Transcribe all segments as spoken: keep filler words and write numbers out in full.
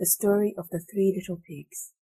The Story of the Three Little Pigs.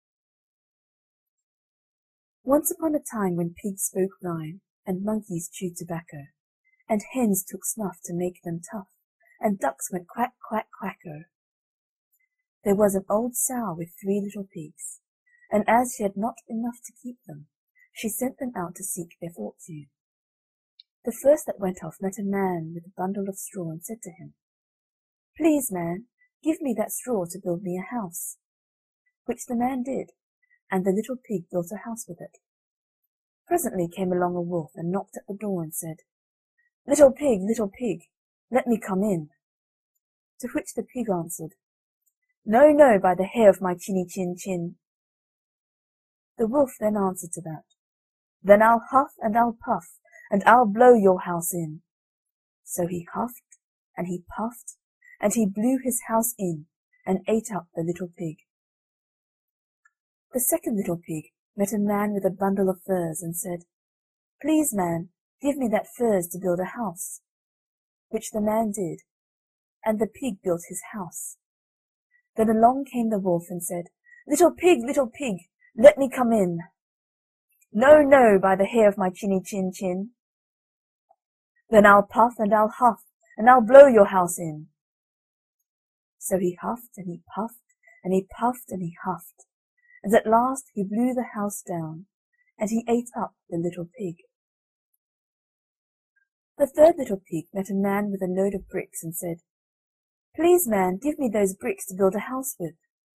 Once upon a time when pigs spoke rhyme, and monkeys chewed tobacco, and hens took snuff to make them tough, and ducks went quack, quack, quacko, there was an old sow with three little pigs, and as she had not enough to keep them, she sent them out to seek their fortune. The first that went off met a man with a bundle of straw, and said to him, "Please, man, give me that straw to build me a house." Which the man did, and the little pig built a house with it. Presently came along a wolf, and knocked at the door, and said, "Little pig, little pig, let me come in." To which the pig answered, "No, no, by the hair of my chinny chin chin." The wolf then answered to that, "Then I'll huff and I'll puff, and I'll blow your house in." So he huffed, and he puffed, and he blew his house in, and ate up the little pig. The second little pig met a man with a bundle of furze, and said, "Please, man, give me that furze to build a house." Which the man did, and the pig built his house. Then along came the wolf, and said, "Little pig, little pig, let me come in." "No, no, by the hair of my chinny chin chin." "Then I'll puff and I'll huff, and I'll blow your house in." So he huffed, and he puffed, and he puffed, and he huffed, and at last he blew the house down, and he ate up the little pig. The third little pig met a man with a load of bricks, and said, "Please, man, give me those bricks to build a house with."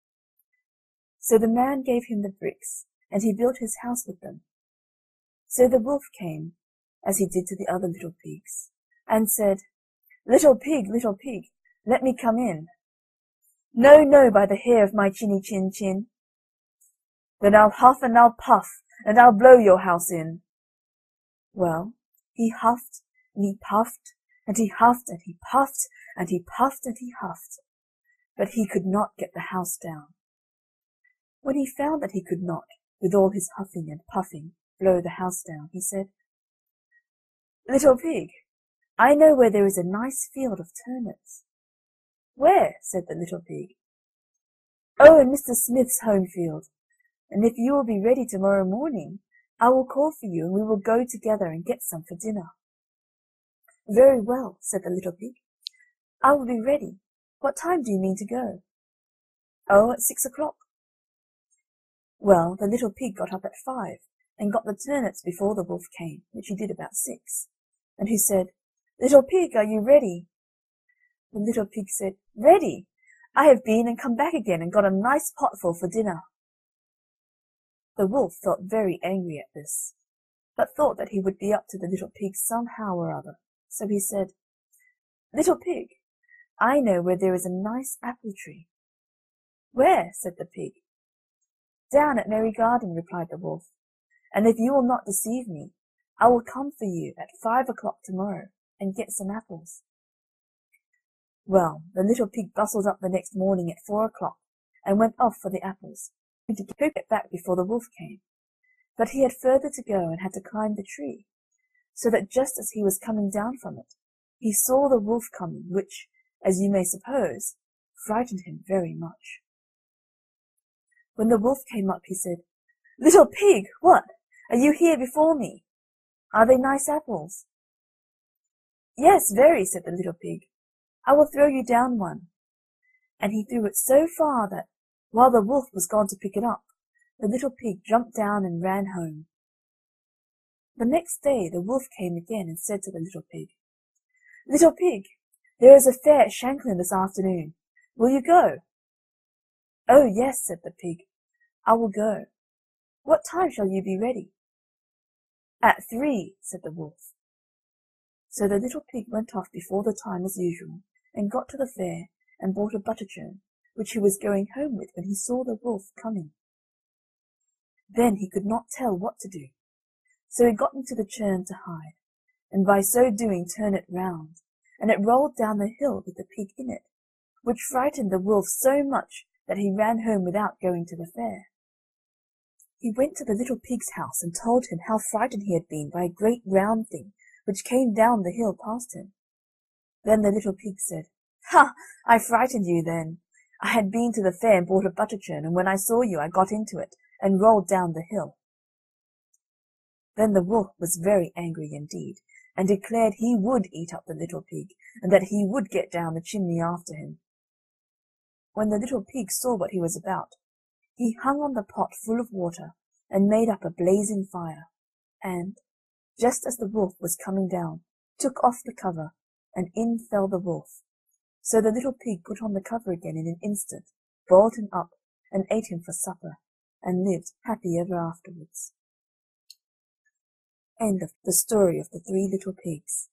So the man gave him the bricks, and he built his house with them. So the wolf came, as he did to the other little pigs, and said, "Little pig, little pig, let me come in." "No, no, by the hair of my chinny chin chin." "Then I'll huff and I'll puff, and I'll blow your house in." Well, he huffed, and he puffed, and he huffed, and he puffed, and he puffed, and he huffed, but he could not get the house down. When he found that he could not, with all his huffing and puffing, blow the house down, he said, "Little pig, I know where there is a nice field of turnips." "Where?" said the little pig. "Oh, in Mister Smith's home field, and if you will be ready tomorrow morning, I will call for you, and we will go together and get some for dinner." "Very well," said the little pig, "I will be ready. What time do you mean to go?" "Oh, at six o'clock." Well, the little pig got up at five, and got the turnips before the wolf came, which he did about six, and he said, "Little pig, are you ready?" The little pig said, "Ready! I have been and come back again, and got a nice potful for dinner." The wolf felt very angry at this, but thought that he would be up to the little pig somehow or other, so he said, "Little pig, I know where there is a nice apple tree." "Where?" said the pig. "Down at Merry Garden," replied the wolf, "and if you will not deceive me, I will come for you at five o'clock tomorrow, and get some apples." Well, the little pig bustled up the next morning at four o'clock, and went off for the apples, and to get back before the wolf came. But he had further to go, and had to climb the tree, so that just as he was coming down from it, he saw the wolf coming, which, as you may suppose, frightened him very much. When the wolf came up, he said, "Little pig, what? Are you here before me? Are they nice apples?" "Yes, very," said the little pig. "I will throw you down one." And he threw it so far that, while the wolf was gone to pick it up, the little pig jumped down and ran home. The next day the wolf came again, and said to the little pig, "Little pig, there is a fair at Shanklin this afternoon. Will you go?" "Oh, yes," said the pig, "I will go. What time shall you be ready?" "At three," said the wolf. So the little pig went off before the time as usual, and got to the fair, and bought a butter churn, which he was going home with when he saw the wolf coming. Then he could not tell what to do, so he got into the churn to hide, and by so doing turned it round, and it rolled down the hill with the pig in it, which frightened the wolf so much that he ran home without going to the fair. He went to the little pig's house, and told him how frightened he had been by a great round thing which came down the hill past him. Then the little pig said, "Ha! I frightened you then. I had been to the fair and bought a butter churn, and when I saw you I got into it, and rolled down the hill." Then the wolf was very angry indeed, and declared he would eat up the little pig, and that he would get down the chimney after him. When the little pig saw what he was about, he hung on the pot full of water, and made up a blazing fire, and, just as the wolf was coming down, took off the cover, and in fell the wolf. So the little pig put on the cover again in an instant, boiled him up, and ate him for supper, and lived happy ever afterwards. End of the story of the Three Little Pigs.